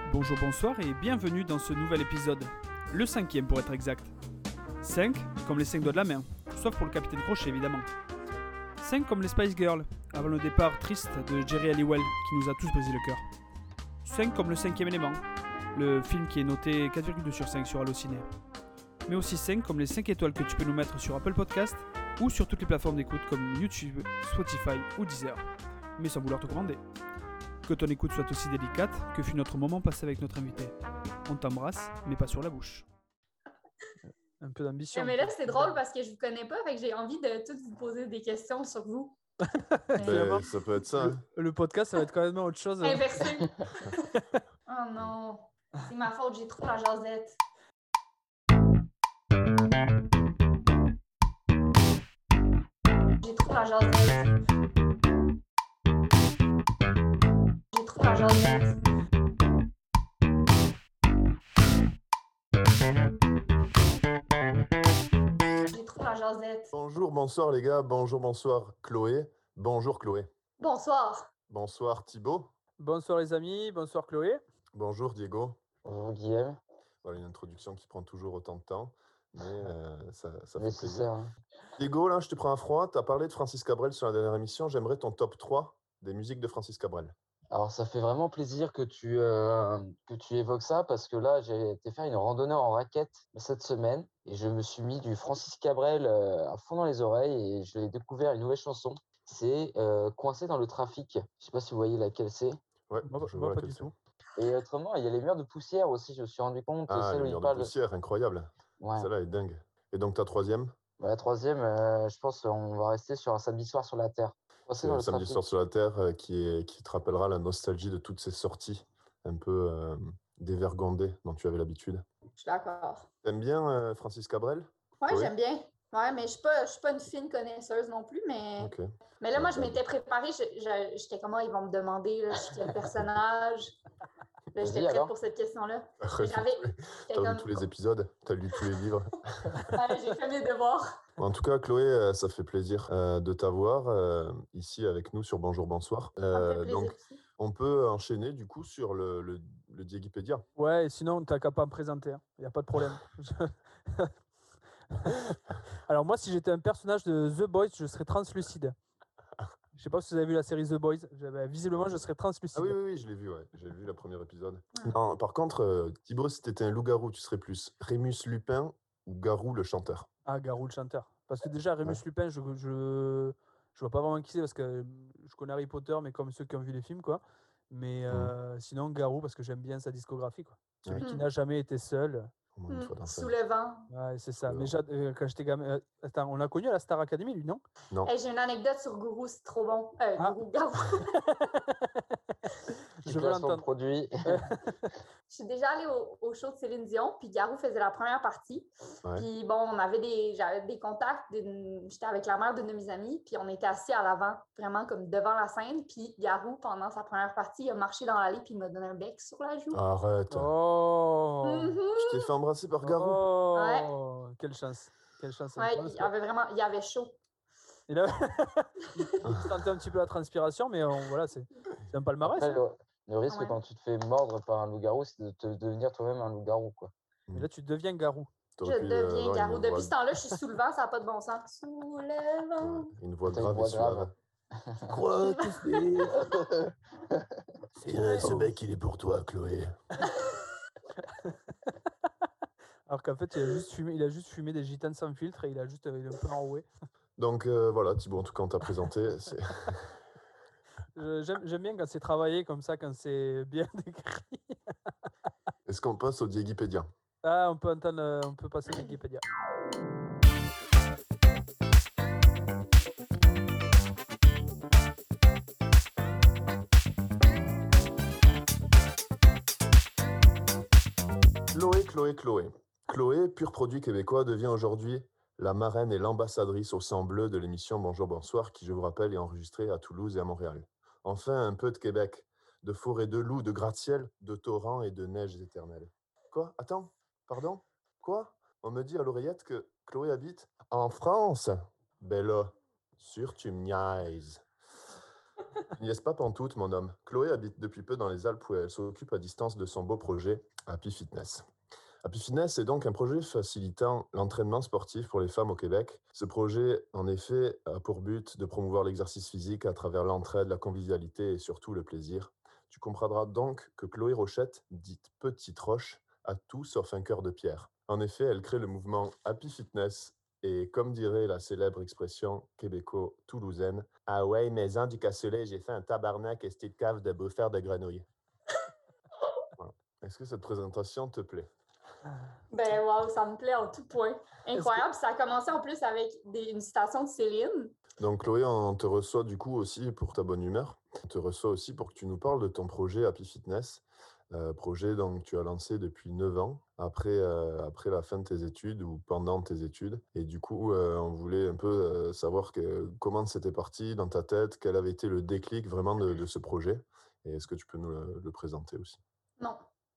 Bonjour, bonsoir et bienvenue dans ce nouvel épisode, le 5e pour être exact. 5 comme les 5 doigts de la main, sauf pour le capitaine Crochet évidemment. 5 comme les Spice Girls, avant le départ triste de Jerry Halliwell qui nous a tous brisé le cœur. 5 comme le 5e élément, le film qui est noté 4,2 sur 5 sur Allociné. Mais aussi 5 comme les 5 étoiles que tu peux nous mettre sur Apple Podcast ou sur toutes les plateformes d'écoute comme YouTube, Spotify ou Deezer, mais sans vouloir te commander. Que ton écoute soit aussi délicate que fut notre moment passé avec notre invité. On t'embrasse, mais pas sur la bouche. Un peu d'ambition. Mais là, c'est drôle parce que je vous connais pas, fait que j'ai envie de toutes vous poser des questions sur vous. Ben, ça peut être ça. Hein. Le podcast, ça va être quand même autre chose. Inversé. Oh non, c'est ma faute, j'ai trop la jasette. J'ai trop la jasette. J'ai trop la jasette. J'ai trop la jasette. Bonjour, bonsoir les gars. Bonjour, bonsoir Chloé. Bonjour Chloé. Bonsoir. Bonsoir Thibaut. Bonsoir les amis, bonsoir Chloé. Bonjour Diego. Bonjour Guillaume. Voilà une introduction qui prend toujours autant de temps, mais ça fait Mais c'est plaisir. ça. Hein. Diego, là, je te prends un froid. Tu as parlé de Francis Cabrel sur la dernière émission. J'aimerais ton top 3 des musiques de Francis Cabrel. Alors ça fait vraiment plaisir que tu évoques ça parce que là j'ai été faire une randonnée en raquette cette semaine et je me suis mis du Francis Cabrel à fond dans les oreilles et j'ai découvert une nouvelle chanson. C'est Coincé dans le trafic. Je sais pas si vous voyez laquelle c'est. Ouais, je vois pas laquelle du c'est. tout. Et autrement il y a les murs de poussière aussi. Je me suis rendu compte. Ah, celle le où il mur de parle poussière, incroyable. Ouais. Celle-là est dingue. Et donc ta troisième? La troisième, je pense on va rester sur un samedi soir sur la terre. Coincé dans C'est le Samedi trafic. soir sur la Terre qui te rappellera la nostalgie de toutes ces sorties un peu dévergondées dont tu avais l'habitude. Je suis d'accord. T'aimes bien Francis Cabrel? Ouais, Chloé? j'aime bien. Ouais, mais je suis pas une fine connaisseuse non plus, mais... Ok. Mais là, moi, je m'étais préparée. J'étais comme, ils vont me demander, là, je suis quel personnage. Là, j'étais Vas-y, prête alors. pour cette question-là. J'étais J'étais T'as comme... lu tous les épisodes, t'as lu tous les livres. Ouais, j'ai fait mes devoirs. En tout cas, Chloé, ça fait plaisir de t'avoir ici avec nous sur Bonjour Bonsoir. Ça me fait plaisir Donc, aussi. on peut enchaîner du coup sur le Diegipédia. Ouais, et sinon, t'as qu'à pas me présenter. Il n'y a pas de problème. Alors moi, si j'étais un personnage de The Boys, je serais translucide. Je sais pas si vous avez vu la série The Boys. Visiblement, je serais translucide. Ah oui, je l'ai vu, ouais. J'ai vu le premier épisode. Non, par contre, Thibaut, si t'étais un loup-garou, tu serais plus Rémus Lupin ou Garou le chanteur? Ah, Garou le chanteur. Parce que déjà, Rémus Lupin, je vois pas vraiment qui c'est parce que je connais Harry Potter, mais comme ceux qui ont vu les films, quoi. Mais sinon, Garou, parce que j'aime bien sa discographie, quoi. Celui qui n'a jamais été seul. Au moins une fois dans sa Sous vie. le vent. Ouais, c'est ça. Sous le Mais quand j'étais gamin... Attends, on l'a connu à la Star Academy, lui, non? Non. Hey, j'ai une anecdote sur Gourou, c'est trop bon. Gourou, Garou. Je veux l'entendre. Produit. Je suis déjà allée au show de Céline Dion, puis Garou faisait la première partie. Ouais. Puis bon, j'avais des contacts, j'étais avec la mère d'une de mes amies, puis on était assis à l'avant, vraiment comme devant la scène. Puis Garou, pendant sa première partie, il a marché dans l'allée, puis il m'a donné un bec sur la joue. Arrête. Oh, Je t'ai fait embrasser par Garou. Oh, quelle chance. Quelle chance. Ouais, il avait chaud. Il sentait un petit peu la transpiration, mais voilà, c'est un palmarès. Après, le risque Ouais. quand tu te fais mordre par un loup-garou, c'est de devenir toi-même un loup-garou, quoi. Et là, tu deviens Garou. Je T'aurais pu deviens avoir Garou. une Depuis voix- ce temps-là, je suis sous le vent, ça n'a pas de bon sens. Sous le vent. Une voix T'as une grave et voix suave. grave. Quoi, tu fais? Ce mec, il est pour toi, Chloé. Alors qu'en fait, il a juste fumé des gitanes sans filtre et il est un peu enroué. Donc voilà, Thibaut, en tout cas, on t'a présenté. J'aime bien quand c'est travaillé comme ça, quand c'est bien décrit. Est-ce qu'on passe au Diegipédia? Ah, on peut passer à Wikipédia. Chloé. Chloé, pur produit québécois, devient aujourd'hui la marraine et l'ambassadrice au sang bleu de l'émission Bonjour Bonsoir, qui, je vous rappelle, est enregistrée à Toulouse et à Montréal. Enfin, un peu de Québec, de forêts de loups, de gratte-ciel, de torrents et de neiges éternelles. Quoi? Attends, pardon? Quoi? On me dit à l'oreillette que Chloé habite en France. Ben là, sûr tu me niaises. Tu n'y es pas pantoute, mon homme. Chloé habite depuis peu dans les Alpes où elle s'occupe à distance de son beau projet Happy Fitness. Happy Fitness est donc un projet facilitant l'entraînement sportif pour les femmes au Québec. Ce projet, en effet, a pour but de promouvoir l'exercice physique à travers l'entraide, la convivialité et surtout le plaisir. Tu comprendras donc que Chloé Rochette, dite Petite Roche, a tout sauf un cœur de pierre. En effet, elle crée le mouvement Happy Fitness et, comme dirait la célèbre expression québéco-toulousaine, ah ouais, maison du cassoulet, j'ai fait un tabarnak et cette cave de bouffeur de grenouilles. Voilà. Est-ce que cette présentation te plaît? Ben, wow, ça me plaît en tout point. Incroyable. Ça a commencé en plus avec une citation de Céline. Donc Chloé, on te reçoit du coup aussi pour ta bonne humeur. On te reçoit aussi pour que tu nous parles de ton projet Happy Fitness. Projet donc, que tu as lancé depuis 9 ans, après la fin de tes études ou pendant tes études. Et du coup, on voulait un peu savoir comment c'était parti dans ta tête, quel avait été le déclic vraiment de ce projet. Et est-ce que tu peux nous le présenter aussi? Non.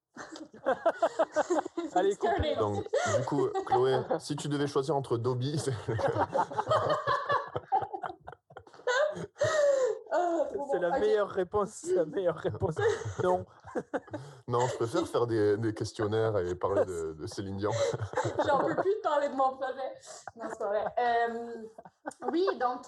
Allez, C'est un coupe. Donc, du coup, Chloé, si tu devais choisir entre Dobby... C'est la meilleure réponse. La meilleure réponse. Non. Non, je préfère faire des questionnaires et parler de Céline Dion. J'en peux plus de parler de mon projet. Non, c'est pas vrai. Oui, donc,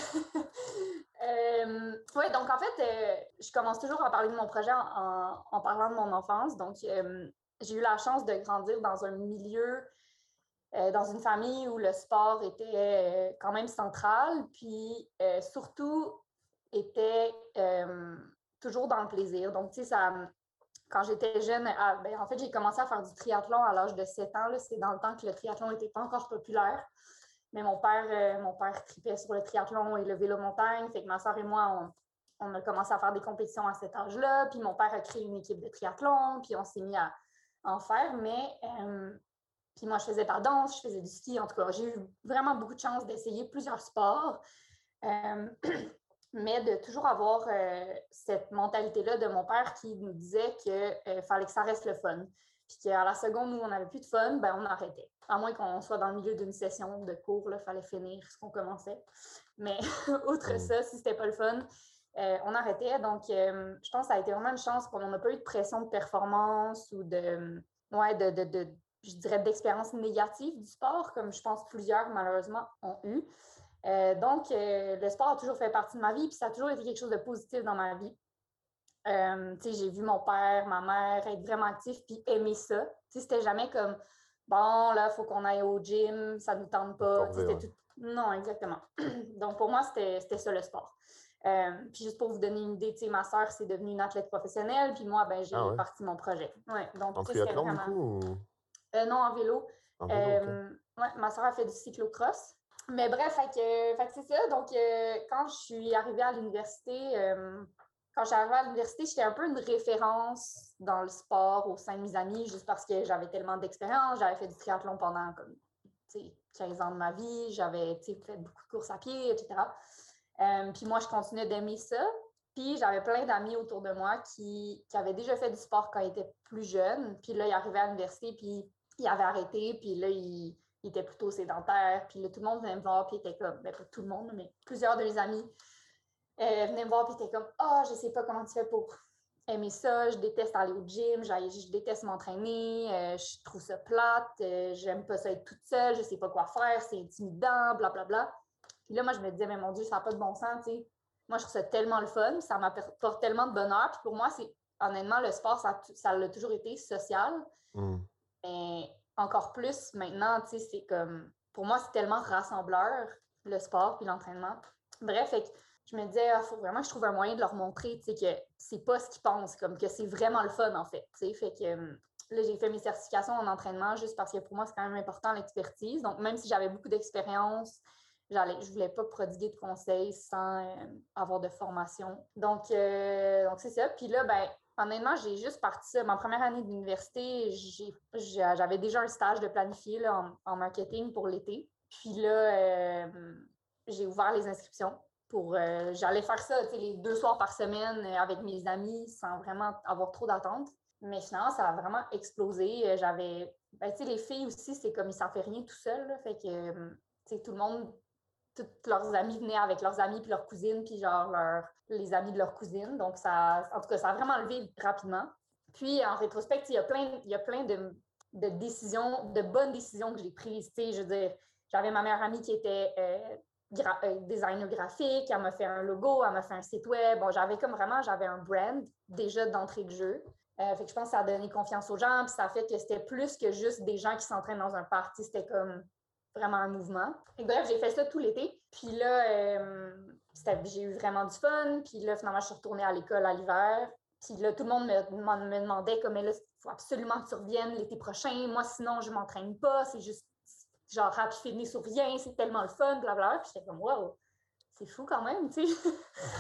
ouais, donc en fait, je commence toujours à parler de mon projet en parlant de mon enfance. Donc, j'ai eu la chance de grandir dans un milieu, dans une famille où le sport était quand même central, puis surtout était toujours dans le plaisir. Donc, tu sais, quand j'étais jeune, en fait, j'ai commencé à faire du triathlon à l'âge de 7 ans. C'est dans le temps que le triathlon n'était pas encore populaire. Mais mon père tripait sur le triathlon et le vélo montagne. Fait que ma soeur et moi, on a commencé à faire des compétitions à cet âge-là. Puis mon père a créé une équipe de triathlon. Puis on s'est mis à en faire. Mais puis moi, je faisais de la danse, je faisais du ski. En tout cas, j'ai eu vraiment beaucoup de chance d'essayer plusieurs sports. Mais de toujours avoir cette mentalité-là de mon père qui nous disait qu'il fallait que ça reste le fun. Puis qu'à la seconde où on n'avait plus de fun, ben, on arrêtait. À moins qu'on soit dans le milieu d'une session de cours, il fallait finir ce qu'on commençait. Mais outre ça, si c'était pas le fun, on arrêtait. Donc, je pense que ça a été vraiment une chance qu'on n'a pas eu de pression de performance ou je dirais, d'expérience négative du sport, comme je pense plusieurs, malheureusement, ont eu. Donc, le sport a toujours fait partie de ma vie, puis ça a toujours été quelque chose de positif dans ma vie. J'ai vu mon père, ma mère être vraiment actifs, puis aimer ça. C'était jamais comme, bon, là, il faut qu'on aille au gym, ça ne nous tente pas. Tout... Non, exactement. Donc, pour moi, c'était ça le sport. Puis juste pour vous donner une idée, ma soeur, c'est devenue une athlète professionnelle, puis moi, j'ai parti mon projet. Ouais, donc, en triathlon, vraiment... du coup? Non, en vélo. En vélo, ouais, ma soeur a fait du cyclocross. Mais bref, fait que c'est ça. Donc, quand je suis arrivée à l'université, j'étais un peu une référence dans le sport au sein de mes amis, juste parce que j'avais tellement d'expérience. J'avais fait du triathlon pendant comme 15 ans de ma vie. J'avais fait beaucoup de courses à pied, etc. Puis moi, je continuais d'aimer ça. Puis j'avais plein d'amis autour de moi qui avaient déjà fait du sport quand ils étaient plus jeunes. Puis là, ils arrivaient à l'université, puis ils avaient arrêté. Puis là, ils étaient plutôt sédentaires. Puis là, tout le monde venait me voir, puis était comme, pas tout le monde, mais plusieurs de mes amis venaient me voir, puis étaient comme, je sais pas comment tu fais pour aimer ça, je déteste aller au gym, je déteste m'entraîner, je trouve ça plate, j'aime pas ça être toute seule, je sais pas quoi faire, c'est intimidant, blablabla. Puis là, moi, je me disais, mais mon Dieu, ça n'a pas de bon sens, tu sais. Moi, je trouve ça tellement le fun, ça m'apporte tellement de bonheur. Puis pour moi, honnêtement, le sport, ça l'a toujours été social. Mais encore plus maintenant, tu sais, c'est comme, pour moi, c'est tellement rassembleur, le sport puis l'entraînement. Bref, fait que je me disais, il faut vraiment que je trouve un moyen de leur montrer, tu sais, que c'est pas ce qu'ils pensent, comme que c'est vraiment le fun, en fait, tu sais. Fait que là, j'ai fait mes certifications en entraînement juste parce que pour moi, c'est quand même important l'expertise. Donc, même si j'avais beaucoup d'expérience, je voulais pas prodiguer de conseils sans avoir de formation. Donc c'est ça. Puis là, honnêtement, j'ai juste parti ça. Ma première année d'université, j'avais déjà un stage de planifié là, en marketing pour l'été. Puis là, j'ai ouvert les inscriptions j'allais faire ça, tu sais, les 2 soirs par semaine avec mes amis sans vraiment avoir trop d'attentes. Mais finalement, ça a vraiment explosé. Tu sais, les filles aussi, c'est comme ils s'en fait rien tout seul. Fait que, tu sais, tout le monde toutes leurs amis venaient avec leurs amis puis leurs cousines, puis genre les amis de leurs cousines. Donc, en tout cas, ça a vraiment levé rapidement. Puis, en rétrospect, il y a plein de décisions, de bonnes décisions que j'ai prises. Tu sais, je veux dire, j'avais ma meilleure amie qui était designer graphique, elle m'a fait un logo, elle m'a fait un site web. Bon, j'avais un brand déjà d'entrée de jeu. Fait que je pense que ça a donné confiance aux gens, puis ça a fait que c'était plus que juste des gens qui s'entraînent dans un party, c'était comme vraiment un mouvement. Et bref, j'ai fait ça tout l'été. Puis là, j'ai eu vraiment du fun. Puis là, finalement, je suis retournée à l'école à l'hiver. Puis là, tout le monde me demandait comme, mais là, il faut absolument que tu reviennes l'été prochain. Moi, sinon, je ne m'entraîne pas. C'est juste genre happy fitness ou rien. C'est tellement le fun, blablabla. Puis j'étais comme, wow, c'est fou quand même, tu sais.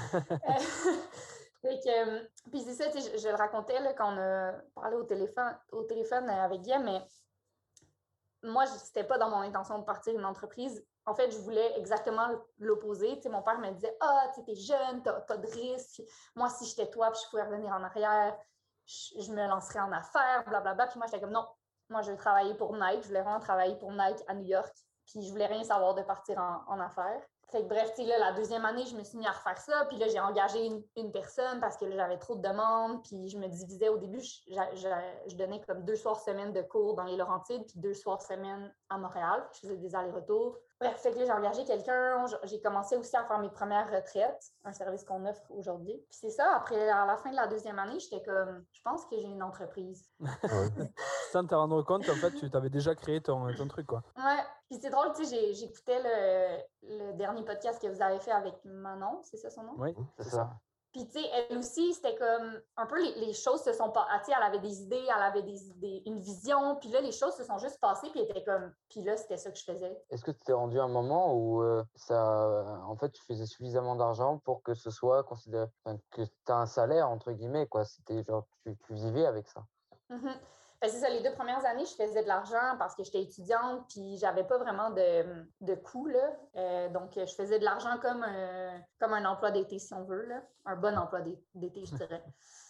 Puis c'est ça, tu sais, je le racontais là, quand on a parlé au téléphone avec Guillaume, mais moi, c'était pas dans mon intention de partir d'une entreprise. En fait, je voulais exactement l'opposé. Tu sais, mon père me disait « Ah, tu es jeune, t'as de risques. Moi, si j'étais toi, puis je pouvais revenir en arrière, je me lancerais en affaires, blablabla. » Puis moi, j'étais comme « Non, moi, je veux travailler pour Nike. Je voulais vraiment travailler pour Nike à New York. Puis je voulais rien savoir de partir en affaires. » Fait que bref, tu sais, là, la deuxième année, je me suis mis à refaire ça. Puis là, j'ai engagé une personne parce que là, j'avais trop de demandes. Puis je me divisais au début, je donnais comme 2 soirs semaine de cours dans les Laurentides, puis 2 soirs semaine à Montréal. Je faisais des allers-retours. Bref, fait que là, j'ai engagé quelqu'un. J'ai commencé aussi à faire mes premières retraites, un service qu'on offre aujourd'hui. Puis c'est ça, après, à la fin de la deuxième année, j'étais comme, je pense que j'ai une entreprise. Sans te rendre compte, en fait, tu t'avais déjà créé ton truc, quoi. Ouais. Puis c'est drôle, tu sais, j'écoutais le dernier podcast que vous avez fait avec Manon, c'est ça son nom? Oui, c'est ça. Puis, tu sais, elle aussi, c'était comme un peu les choses se sont pas. Tu sais, elle avait des idées, elle avait une vision, puis là, les choses se sont juste passées, puis elle était comme. Puis là, c'était ça que je faisais. Est-ce que tu t'es rendu à un moment où en fait, tu faisais suffisamment d'argent pour que ce soit considéré, que tu as un salaire, entre guillemets, quoi? C'était genre, tu vivais avec ça. Mm-hmm. C'est ça, les 2 premières années, je faisais de l'argent parce que j'étais étudiante, puis j'avais pas vraiment de coûts, là. Donc, je faisais de l'argent comme un emploi d'été, si on veut, là. Un bon emploi d'été, je dirais.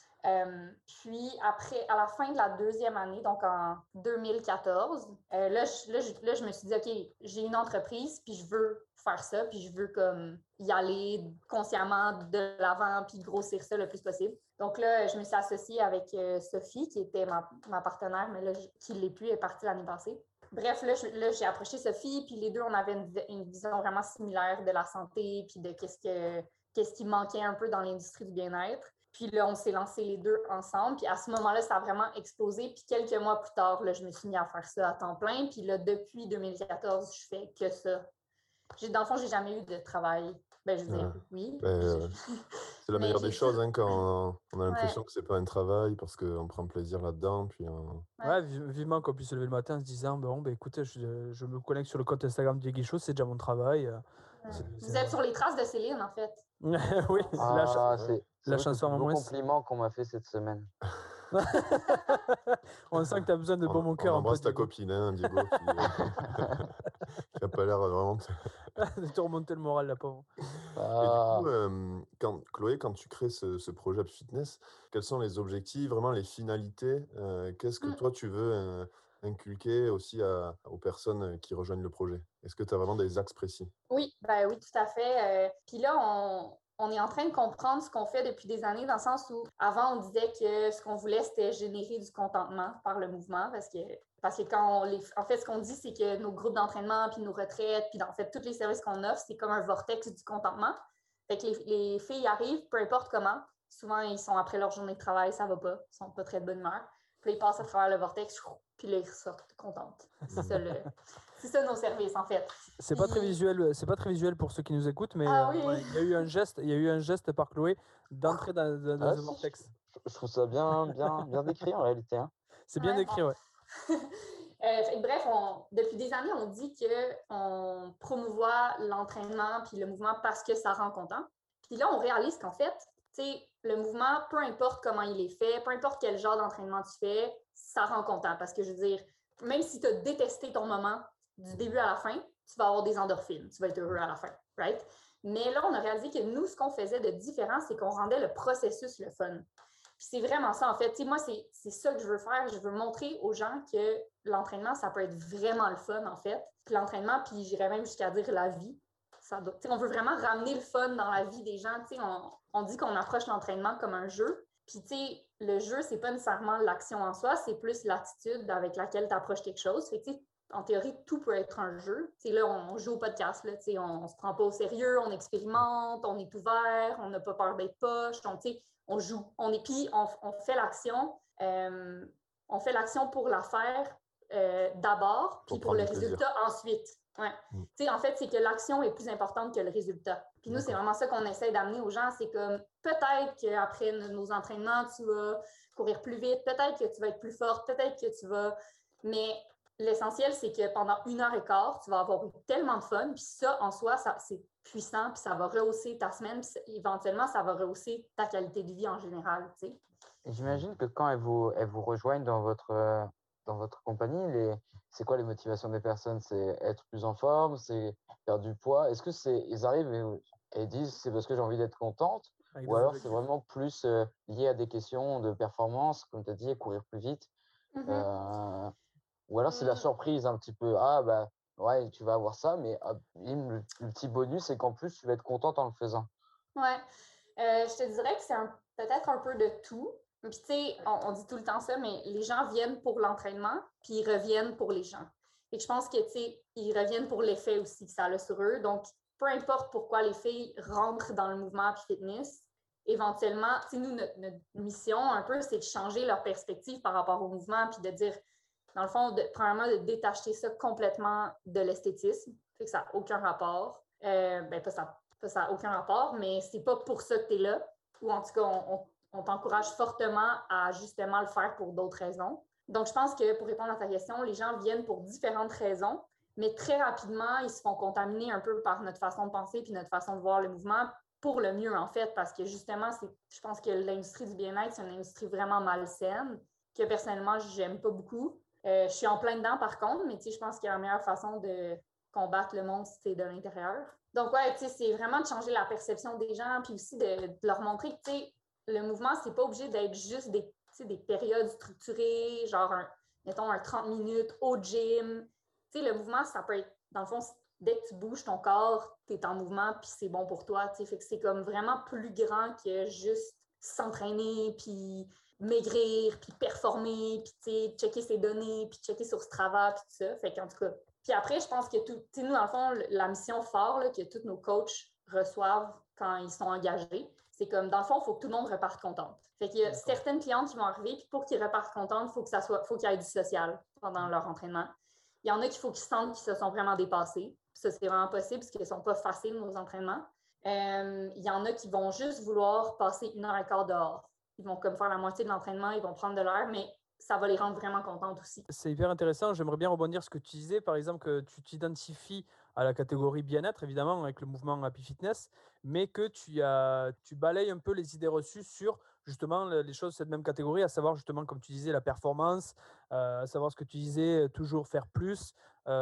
Puis après, à la fin de la deuxième année, donc en 2014, là, je me suis dit, OK, j'ai une entreprise, puis je veux faire ça, puis je veux comme y aller consciemment de l'avant, puis grossir ça le plus possible. Donc là, je me suis associée avec Sophie, qui était ma partenaire, mais là, qui ne l'est plus, elle est partie l'année passée. Bref, là, j'ai approché Sophie, puis les deux, on avait une vision vraiment similaire de la santé, puis de qu'est-ce qui manquait un peu dans l'industrie du bien-être. Puis là, on s'est lancés les deux ensemble. Puis à ce moment-là, ça a vraiment explosé. Puis quelques mois plus tard, là, je me suis mis à faire ça à temps plein. Puis là, depuis 2014, je fais que ça. Dans le fond, j'ai jamais eu de travail. Ben, je veux dire, oui. C'est la meilleure des choses hein, quand on a l'impression que c'est pas un travail parce qu'on prend plaisir là-dedans. Puis vivement qu'on puisse se lever le matin en se disant bon, écoutez, je me connecte sur le compte Instagram de Guichot, c'est déjà mon travail. Vous êtes sur les traces de Céline, en fait. Oui, c'est la chanson en moins. C'est un compliment qu'on m'a fait cette semaine. On sent que tu as besoin de bon mon cœur. On embrasse ta copine, hein, Diego, qui n'a pas l'air vraiment de te remonter le moral, la pauvre. Et du coup, Chloé, quand tu crées ce projet fitness, quels sont les objectifs, vraiment les finalités? Qu'est-ce que toi, tu veux inculquer aussi aux personnes qui rejoignent le projet? Est-ce que tu as vraiment des axes précis? Oui, oui, tout à fait. Puis là, on est en train de comprendre ce qu'on fait depuis des années, dans le sens où avant, on disait que ce qu'on voulait, c'était générer du contentement par le mouvement, parce que en fait, ce qu'on dit, c'est que nos groupes d'entraînement, puis nos retraites, puis en fait, tous les services qu'on offre, c'est comme un vortex du contentement. Fait que les filles arrivent, peu importe comment. Souvent, ils sont après leur journée de travail, ça va pas. Ils sont pas très de bonne humeur. Puis ils passent à travers le vortex, puis là, ils ressortent contentes. C'est ça nos services, en fait. C'est pas très visuel pour ceux qui nous écoutent, mais il y a eu un geste par Chloé d'entrer dans le vortex. Je trouve ça bien décrit en réalité. Hein. C'est bien décrit, ouais. Bref, depuis des années, on dit qu'on promouvoit l'entraînement puis le mouvement parce que ça rend content. Puis là, on réalise qu'en fait, le mouvement, peu importe comment il est fait, peu importe quel genre d'entraînement tu fais, ça rend content. Parce que je veux dire, même si tu as détesté ton moment du début à la fin, tu vas avoir des endorphines. Tu vas être heureux à la fin, right? Mais là, on a réalisé que nous, ce qu'on faisait de différent, c'est qu'on rendait le processus le fun. Puis c'est vraiment ça, en fait. Moi, c'est ça que je veux faire. Je veux montrer aux gens que l'entraînement, ça peut être vraiment le fun, en fait. Puis l'entraînement, puis j'irais même jusqu'à dire la vie, on veut vraiment ramener le fun dans la vie des gens. On dit qu'on approche l'entraînement comme un jeu. Puis, le jeu, c'est pas nécessairement l'action en soi, c'est plus l'attitude avec laquelle tu approches quelque chose. Fait que, en théorie, tout peut être un jeu. Là, on joue au podcast, là, on se prend pas au sérieux, on expérimente, on est ouvert, on n'a pas peur d'être poche, on joue. Puis on fait l'action. On fait l'action pour la faire d'abord, puis pour le résultat ensuite. Ouais. En fait, c'est que l'action est plus importante que le résultat. Puis nous, c'est vraiment ça qu'on essaie d'amener aux gens. C'est comme, peut-être qu'après nos entraînements, tu vas courir plus vite, peut-être que tu vas être plus forte, peut-être que tu vas... Mais l'essentiel, c'est que pendant 1h15, tu vas avoir eu tellement de fun, puis ça, en soi, c'est puissant, puis ça va rehausser ta semaine, puis éventuellement, ça va rehausser ta qualité de vie en général, tu sais. Et j'imagine que quand elles vous rejoignent dans votre compagnie, c'est quoi les motivations des personnes? C'est être plus en forme, c'est perdre du poids? Est-et ils arrivent et disent c'est parce que j'ai envie d'être contente? Ou alors c'est vraiment plus lié à des questions de performance, comme tu as dit, courir plus vite? Ou alors c'est la surprise un petit peu. Ah bah ouais, tu vas avoir ça, mais le petit bonus, c'est qu'en plus, tu vas être contente en le faisant. Ouais, je te dirais que c'est peut-être un peu de tout. Puis, tu sais, on dit tout le temps ça, mais les gens viennent pour l'entraînement, puis ils reviennent pour les gens. Et je pense que, tu sais, ils reviennent pour l'effet aussi que ça a sur eux. Donc, peu importe pourquoi les filles rentrent dans le mouvement puis fitness, éventuellement, tu sais, nous, notre mission, un peu, c'est de changer leur perspective par rapport au mouvement, puis de dire, dans le fond, premièrement, de détacher ça complètement de l'esthétisme. Fait que ça n'a aucun rapport. Ça n'a aucun rapport, mais c'est pas pour ça que tu es là. Ou en tout cas, on t'encourage fortement à justement le faire pour d'autres raisons. Donc, je pense que pour répondre à ta question, les gens viennent pour différentes raisons, mais très rapidement, ils se font contaminer un peu par notre façon de penser puis notre façon de voir le mouvement pour le mieux, en fait, parce que justement, je pense que l'industrie du bien-être, c'est une industrie vraiment malsaine que personnellement, j'aime pas beaucoup. Je suis en plein dedans, par contre, mais je pense que la meilleure façon de combattre le monde, c'est de l'intérieur. Donc, ouais, c'est vraiment de changer la perception des gens, puis aussi de leur montrer que, le mouvement, c'est pas obligé d'être juste des périodes structurées, genre, mettons, un 30 minutes au gym. Le mouvement, ça peut être, dans le fond, dès que tu bouges ton corps, tu es en mouvement, puis c'est bon pour toi. Fait que c'est comme vraiment plus grand que juste s'entraîner, puis maigrir, puis performer, puis checker ses données, puis checker sur Strava, puis tout ça. Fait qu'en tout cas, puis après, je pense que nous, dans le fond, la mission phare là, que tous nos coachs reçoivent quand ils sont engagés, c'est comme, dans le fond, il faut que tout le monde reparte contente. Fait qu'il y a certaines clientes qui vont arriver, puis pour qu'ils repartent contentes, faut qu'il y ait du social pendant leur entraînement. Il y en a qu'il faut qu'ils sentent qu'ils se sont vraiment dépassés. Ça, c'est vraiment possible parce qu'ils ne sont pas faciles, nos entraînements. Il y en a qui vont juste vouloir passer 1h15 dehors. Ils vont comme faire la moitié de l'entraînement, ils vont prendre de l'air, mais ça va les rendre vraiment contentes aussi. C'est hyper intéressant. J'aimerais bien rebondir sur ce que tu disais, par exemple, que tu t'identifies à la catégorie bien-être, évidemment, avec le mouvement Happy Fitness, mais que tu balayes un peu les idées reçues sur justement les choses de cette même catégorie, à savoir justement, comme tu disais, la performance, à savoir ce que tu disais, toujours faire plus,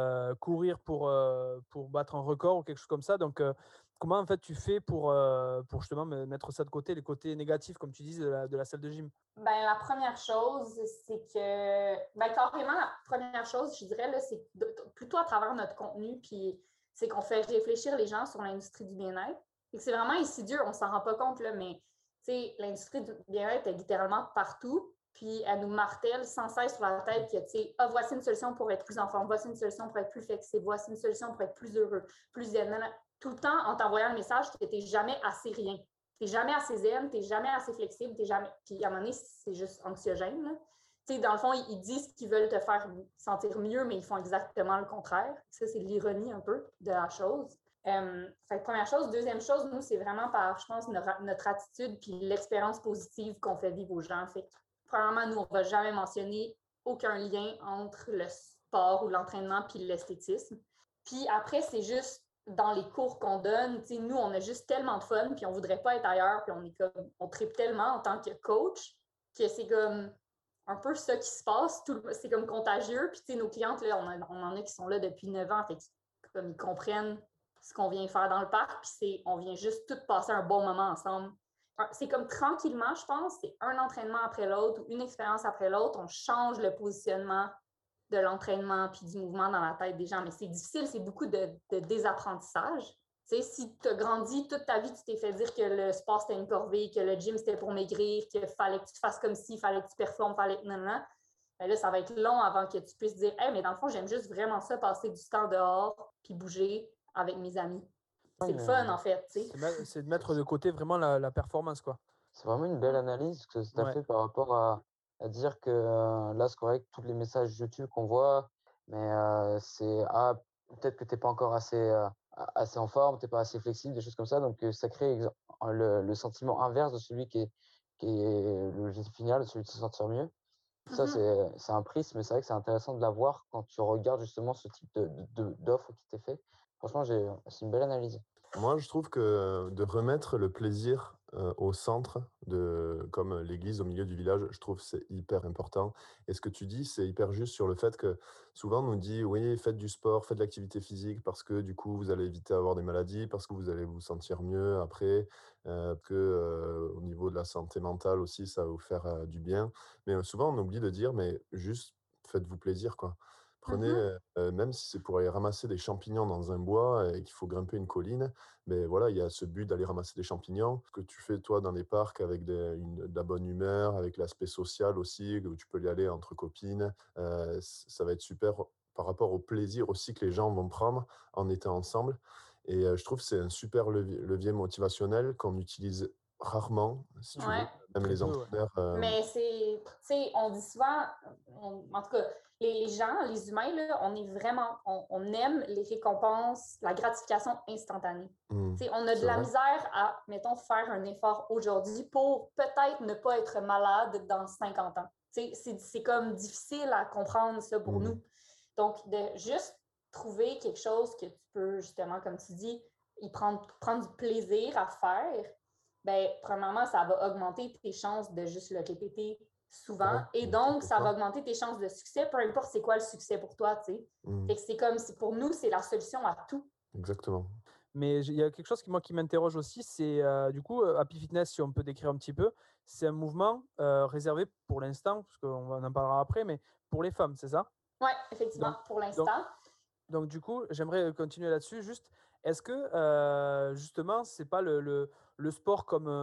courir pour battre un record ou quelque chose comme ça. Donc, comment en fait tu fais pour justement mettre ça de côté, les côtés négatifs, comme tu disais, de la salle de gym? Ben, la première chose, c'est que, carrément, la première chose, je dirais, là, c'est plutôt à travers notre contenu, puis c'est qu'on fait réfléchir les gens sur l'industrie du bien-être. Et c'est vraiment insidieux, on s'en rend pas compte, là, mais l'industrie du bien-être est littéralement partout, puis elle nous martèle sans cesse sur la tête que, voici une solution pour être plus en forme, voici une solution pour être plus flexible, voici une solution pour être plus heureux, plus zen. Tout le temps, en t'envoyant le message que tu n'es jamais assez rien. Tu n'es jamais assez zen, tu n'es jamais assez flexible, t'es jamais... Puis à un moment donné, c'est juste anxiogène. Là. Dans le fond, ils disent qu'ils veulent te faire sentir mieux, mais ils font exactement le contraire. Ça, c'est l'ironie un peu de la chose. Fait que première chose. Deuxième chose, nous, c'est vraiment par, je pense, notre attitude puis l'expérience positive qu'on fait vivre aux gens. Fait que, premièrement, nous, on ne va jamais mentionner aucun lien entre le sport ou l'entraînement puis l'esthétisme. Puis après, c'est juste dans les cours qu'on donne, nous, on a juste tellement de fun, puis on voudrait pas être ailleurs, puis on tripe tellement en tant que coach que c'est comme un peu ça qui se passe. C'est comme contagieux. Puis nos clientes, là, on en a qui sont là depuis 9 ans, fait comme ils comprennent ce qu'on vient faire dans le parc, puis on vient juste tout passer un bon moment ensemble. C'est comme tranquillement, je pense, c'est un entraînement après l'autre ou une expérience après l'autre, on change le positionnement de l'entraînement puis du mouvement dans la tête des gens. Mais c'est difficile, c'est beaucoup de désapprentissage. Tu sais, si tu as grandi toute ta vie, tu t'es fait dire que le sport, c'était une corvée, que le gym, c'était pour maigrir, qu'il fallait que tu fasses comme ci, il fallait que tu performes, fallait que... Non, non. Ben là, ça va être long avant que tu puisses dire, hey, mais dans le fond, j'aime juste vraiment ça, passer du temps dehors, puis bouger avec mes amis. C'est le fun, en fait, tu sais. C'est de mettre de côté vraiment la performance, quoi. C'est vraiment une belle analyse que tu as Ouais. fait par rapport à dire que là, c'est correct, tous les messages YouTube qu'on voit, mais c'est peut-être que tu n'es pas encore assez en forme, tu n'es pas assez flexible, des choses comme ça. Donc, ça crée le sentiment inverse de celui qui est l'objectif final, celui de se sentir mieux. Ça, c'est un prisme, mais c'est vrai que c'est intéressant de l'avoir quand tu regardes justement ce type d'offre qui t'est fait. Franchement, c'est une belle analyse. Moi, je trouve que de remettre le plaisir au centre, comme l'église au milieu du village, je trouve que c'est hyper important. Et ce que tu dis, c'est hyper juste sur le fait que souvent on nous dit, oui, faites du sport, faites de l'activité physique parce que du coup, vous allez éviter d'avoir des maladies, parce que vous allez vous sentir mieux après, au niveau de la santé mentale aussi, ça va vous faire du bien. Mais souvent, on oublie de dire, mais juste faites-vous plaisir, quoi. Prenez, même si c'est pour aller ramasser des champignons dans un bois et qu'il faut grimper une colline, mais voilà, il y a ce but d'aller ramasser des champignons. Ce que tu fais, toi, dans les parcs avec de la bonne humeur, avec l'aspect social aussi, où tu peux y aller entre copines, ça va être super par rapport au plaisir aussi que les gens vont prendre en étant ensemble. Et je trouve que c'est un super levier motivationnel qu'on utilise rarement, si tu veux. Ouais. Même Très les peu, ouais. entraîneurs. Mais c'est, tu sais, on dit souvent, en tout cas, les gens, les humains, là, on est vraiment, on aime les récompenses, la gratification instantanée. Tu sais, on a de C'est la vrai. misère à, mettons, faire un effort aujourd'hui pour peut-être ne pas être malade dans 50 ans. Tu sais, c'est comme difficile à comprendre ça pour nous. Donc, de juste trouver quelque chose que tu peux, justement, comme tu dis, prendre du plaisir à faire, ben, premièrement, ça va augmenter tes chances de juste le répéter souvent. Ouais, Et un petit donc, peu ça va ça. augmenter tes chances de succès, peu importe c'est quoi le succès pour toi, tu sais. Fait que c'est comme, pour nous, c'est la solution à tout. Exactement. Mais il y a quelque chose qui m'interroge aussi, c'est du coup, Happy Fitness, si on peut décrire un petit peu, c'est un mouvement réservé pour l'instant, parce qu'on en parlera après, mais pour les femmes, c'est ça? Oui, effectivement, Donc, pour donc, l'instant. donc, du coup, j'aimerais continuer là-dessus. Juste, est-ce que justement, c'est pas le sport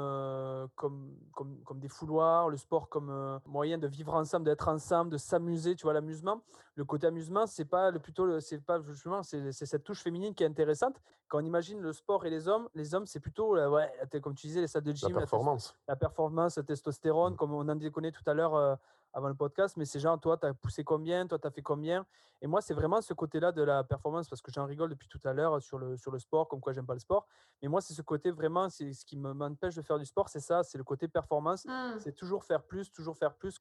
comme des fouloirs, le sport comme moyen de vivre ensemble, d'être ensemble, de s'amuser, tu vois, l'amusement. Le côté amusement, c'est pas c'est pas justement, c'est cette touche féminine qui est intéressante. Quand on imagine le sport et les hommes, c'est plutôt, ouais, comme tu disais, les salles de La gym, performance. la performance, la testostérone, comme on en déconnait tout à l'heure avant le podcast. Mais c'est genre, toi, tu as poussé combien, toi, tu as fait combien? Et moi, c'est vraiment ce côté-là de la performance, parce que j'en rigole depuis tout à l'heure sur le sport, comme quoi j'aime pas le sport. Mais moi, c'est ce côté vraiment, c'est ce qui m'empêche de faire du sport, c'est ça, c'est le côté performance. C'est toujours faire plus, toujours faire plus.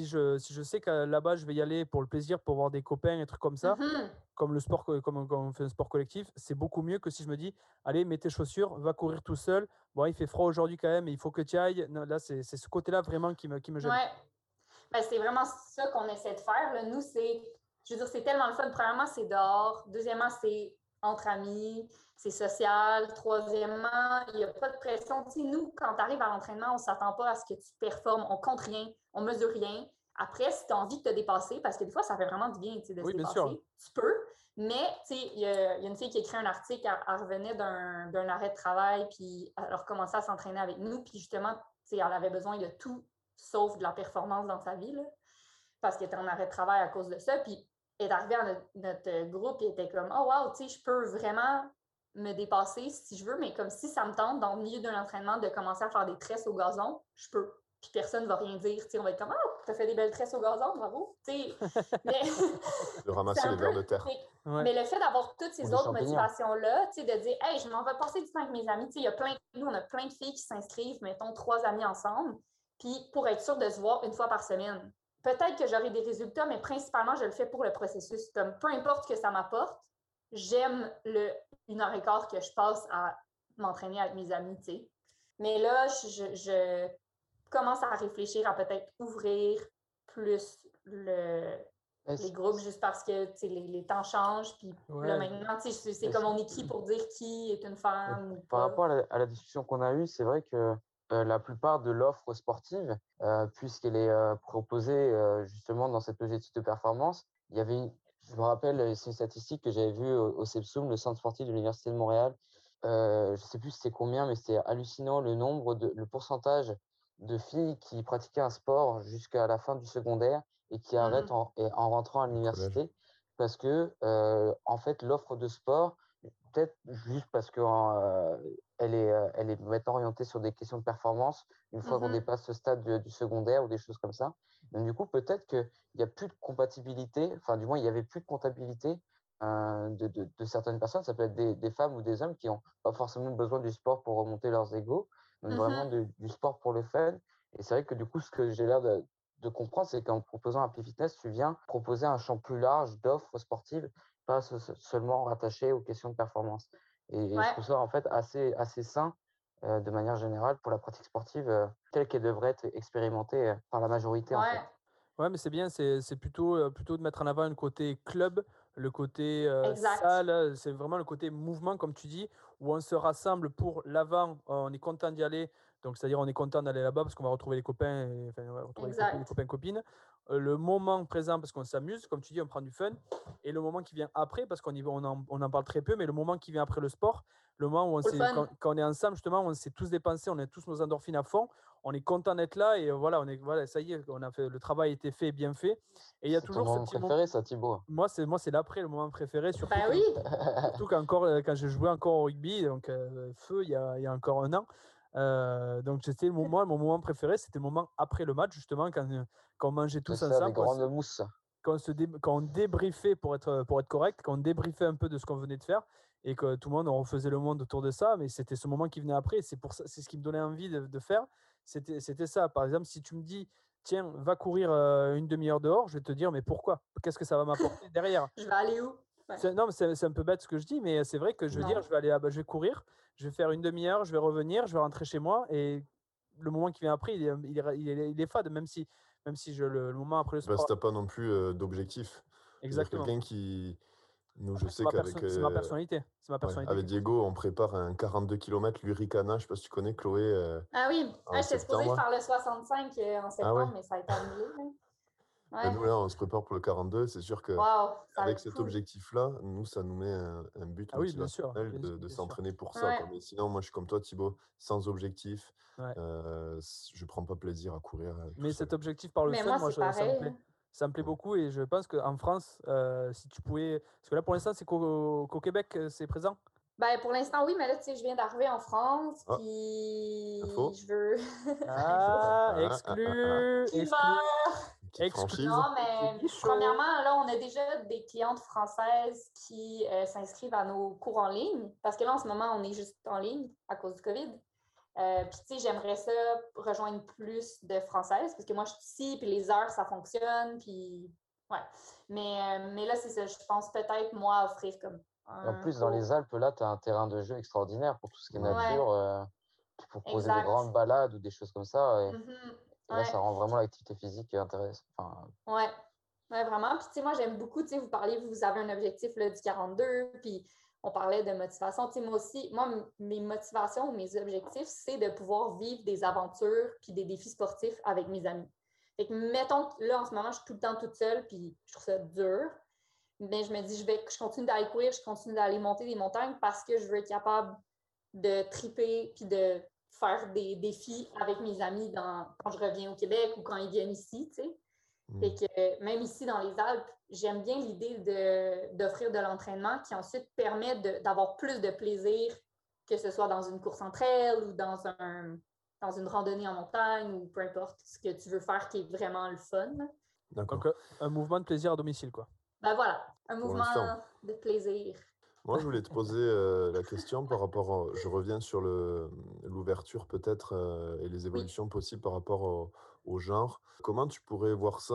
Si je sais que là-bas, je vais y aller pour le plaisir, pour voir des copains, des trucs comme ça, comme le sport, comme on fait un sport collectif, c'est beaucoup mieux que si je me dis, allez, mets tes chaussures, va courir tout seul. Bon, il fait froid aujourd'hui quand même, mais il faut que tu ailles. Non, là, c'est ce côté-là vraiment qui me gêne. Ouais. Ben, c'est vraiment ça qu'on essaie de faire, là. Nous, je veux dire, c'est tellement le fun. Premièrement, c'est dehors. Deuxièmement, c'est entre amis, c'est social. Troisièmement, il n'y a pas de pression. Tu sais, nous, quand tu arrives à l'entraînement, on ne s'attend pas à ce que tu performes. On compte rien, on mesure rien. Après, si tu as envie de te dépasser, parce que des fois, ça fait vraiment du bien, tu sais, de se Oui, bien dépasser, sûr. tu peux. Mais, tu sais, il y a une fille qui a écrit un article, elle revenait d'un arrêt de travail, puis elle recommençait à s'entraîner avec nous, puis justement, tu sais, elle avait besoin de tout sauf de la performance dans sa vie, là, parce qu'elle était en arrêt de travail à cause de ça. Puis elle est arrivée à notre groupe et elle était comme, oh wow, tu sais, je peux vraiment me dépasser si je veux, mais comme si ça me tente dans le milieu d'un entraînement de commencer à faire des tresses au gazon, je peux. Puis personne ne va rien dire. Tu sais, on va être comme, oh, t'as fait des belles tresses au gazon, bravo. Tu sais, mais De ramasser les vers de terre. Ouais. mais le fait d'avoir toutes Ou ces des autres champignons. motivations-là, tu sais, de dire, hey, je m'en vais passer du temps avec mes amis. Tu sais, il y a nous, on a plein de filles qui s'inscrivent, mettons, 3 amis ensemble, puis pour être sûr de se voir une fois par semaine. Peut-être que j'aurai des résultats, mais principalement, je le fais pour le processus. Comme peu importe ce que ça m'apporte, j'aime le 1 heure et quart que je passe à m'entraîner avec mes amis, tu sais. Mais là, je commence à réfléchir à peut-être ouvrir plus les groupes juste parce que les temps changent. Puis là, Ouais. maintenant, c'est comme on est qui pour dire qui est une femme ou Par pas. rapport à la discussion qu'on a eue, c'est vrai que la plupart de l'offre sportive, puisqu'elle est proposée justement dans cette logique de performance, il y avait je me rappelle, c'est une statistique que j'avais vue au CEPSUM, le centre sportif de l'Université de Montréal, je sais plus c'était combien, mais c'était hallucinant le pourcentage de filles qui pratiquaient un sport jusqu'à la fin du secondaire et qui arrêtent en rentrant à Au collège. l'université parce que, en fait, l'offre de sport, peut-être juste parce que, elle est maintenant orientée sur des questions de performance, une fois qu'on dépasse ce stade du secondaire ou des choses comme ça. Donc du coup, peut-être qu'il y a plus de compatibilité, enfin, du moins, il y avait plus de comptabilité, de certaines personnes. Ça peut être des femmes ou des hommes qui ont pas forcément besoin du sport pour remonter leurs égos, mais vraiment du sport pour le fun. Et c'est vrai que du coup, ce que j'ai l'air de comprendre, c'est qu'en proposant Appli Fitness, tu viens proposer un champ plus large d'offres sportives, pas seulement rattaché aux questions de performance. Et je Ouais. trouve ça en fait assez sain de manière générale pour la pratique sportive telle qu'elle devrait être expérimentée par la majorité en fait. Ouais, Ouais, mais c'est bien, c'est plutôt de mettre en avant le côté club, le côté, exact. salle, c'est vraiment le côté mouvement comme tu dis, où on se rassemble pour l'avant, on est content d'y aller, donc c'est-à-dire on est content d'aller là-bas parce qu'on va retrouver les copains et enfin, on va retrouver les Exact. copains, copines. Le moment présent parce qu'on s'amuse, comme tu dis, on prend du fun et le moment qui vient après parce qu'on en parle très peu, mais le moment qui vient après le sport, le moment où on Pour le s'est fun. quand on est ensemble justement, on s'est tous dépensés, on a tous nos endorphines à fond, on est content d'être là et voilà, voilà, ça y est, on a fait le travail a été fait et bien fait. Et il y a C'est ton toujours ce moment petit moment. préféré, ça, Thibaut? Moi, c'est l'après, le moment préféré, Ben oui. surtout quand je jouais encore au rugby, donc feu, il y a encore un an. Donc c'était mon moment préféré, c'était le moment après le match, justement, quand on mangeait C'est tous ça, les ensemble, grandes mousses. quand on débriefait pour être correct, quand on débriefait un peu de ce qu'on venait de faire et que tout le monde on refaisait le monde autour de ça, mais c'était ce moment qui venait après. Et c'est pour ça, c'est ce qui me donnait envie de faire. C'était ça. Par exemple, si tu me dis, tiens, va courir une demi-heure dehors, je vais te dire, mais pourquoi? Qu'est-ce que ça va m'apporter derrière? Je vais aller où? Ouais. Non, mais c'est un peu bête ce que je dis, mais c'est vrai que je veux dire, Non. je vais aller, je vais courir, je vais faire une demi-heure, je vais revenir, je vais rentrer chez moi et le moment qui vient après, il est fade, même si le moment après le Parce sport. que tu pas non plus d'objectif. Je veux dire, Exactement. quelqu'un qui. Nous, je C'est sais ma, qu'avec perso- c'est ma personnalité. C'est ma ouais, personnalité avec qui fait ça. Diego, on prépare un 42 km Luricana. Je sais pas si tu connais Chloé Ah oui. en Ah, j'étais supposée septembre. faire le 65 en Ah ouais? septembre, mais ça a été annulé, là. Ben Ouais. nous, là, on se prépare pour le 42. C'est sûr que Waouh, ça va avec être cet cool. objectif-là, nous, ça nous met un but Ah oui, bien sûr, motivationnel bien sûr, de bien sûr. s'entraîner pour ça, Ouais. quoi. Mais sinon, moi, je suis comme toi, Thibaut, sans objectif. Ouais. Je prends pas plaisir à courir tout Mais seul. cet objectif par le Mais fun, moi, moi, c'est ça me pareil, plaît. hein. Ça me plaît Mm. beaucoup et je pense qu'en France, si tu pouvais. Parce que là, pour l'instant, c'est qu'au Québec, c'est présent. Ben, pour l'instant, oui, mais là, tu sais, je viens d'arriver en France, Ah, puis info? je veux. Info. Ah, Ah. exclu, exclu, Teaser! Une petite exclu. franchise? Non, J'ai mais dit chaud. premièrement, là, on a déjà des clientes françaises qui s'inscrivent à nos cours en ligne, parce que là, en ce moment, on est juste en ligne à cause du COVID. Puis, tu sais, j'aimerais ça rejoindre plus de françaises, parce que moi, je suis ici, puis les heures, ça fonctionne, puis ouais. Mais là, c'est ça, je pense peut-être, moi, offrir comme Et en un plus, dans les cours. Alpes, là, tu as un terrain de jeu extraordinaire pour tout ce qui est Mm. Ouais, nature. Tu peux proposer des exact. grandes balades ou des choses comme ça. Mhm. Et là, Ouais, ça rend vraiment l'activité physique intéressante. Enfin, ouais. Ouais, vraiment. Puis, tu sais, moi, j'aime beaucoup, tu sais, vous parlez, vous avez un objectif là, du 42, puis on parlait de motivation. Tu sais, moi aussi, mes motivations ou mes objectifs, c'est de pouvoir vivre des aventures puis des défis sportifs avec mes amis. Fait que, mettons que là, en ce moment, je suis tout le temps toute seule, puis je trouve ça dur. Mais je me dis, je continue d'aller courir, je continue d'aller monter des montagnes parce que je veux être capable de triper puis de faire des défis avec mes amis quand je reviens au Québec ou quand ils viennent ici, tu sais. Fait Mm. que même ici dans les Alpes, j'aime bien l'idée d'offrir de l'entraînement qui ensuite permet d'avoir plus de plaisir, que ce soit dans une course en trail ou dans une randonnée en montagne ou peu importe ce que tu veux faire qui est vraiment le fun. Donc, D'accord. un mouvement de plaisir à domicile, quoi. Ben voilà, un Pour l'instant. mouvement de plaisir. Moi, je voulais te poser la question par rapport. Je reviens sur l'ouverture peut-être et les Oui. évolutions possibles par rapport au genre. Comment tu pourrais voir ça,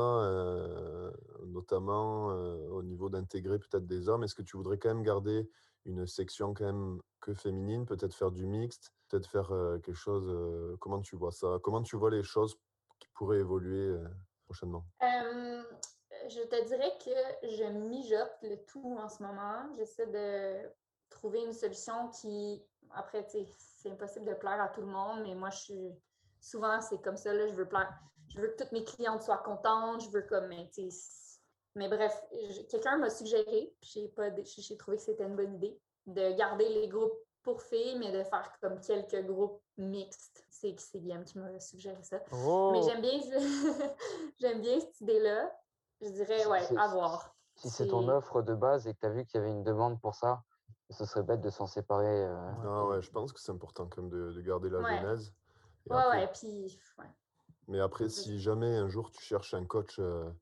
notamment au niveau d'intégrer peut-être des hommes? Est-ce que tu voudrais quand même garder une section quand même que féminine, peut-être faire du mixte, peut-être faire quelque chose. Comment tu vois ça? Comment tu vois les choses qui pourraient évoluer prochainement? Euh, je te dirais que je mijote le tout en ce moment. J'essaie de trouver une solution qui, après, tu sais, c'est impossible de plaire à tout le monde, mais moi, souvent, c'est comme ça, là, je veux que toutes mes clientes soient contentes, je veux comme, mais bref, quelqu'un m'a suggéré, puis j'ai trouvé que c'était une bonne idée, de garder les groupes pour filles, mais de faire comme quelques groupes mixtes. C'est Guillaume qui m'a suggéré ça. Mais Oh, j'aime bien, j'aime bien cette idée-là. Je dirais, à voir. Si c'est ton offre de base et que tu as vu qu'il y avait une demande pour ça, ce serait bête de s'en séparer. Non, ouais, je pense que c'est important quand même de garder la Ouais. genèse. Et Ouais, après- ouais, puis... Ouais. Mais après, si jamais un jour tu cherches un coach,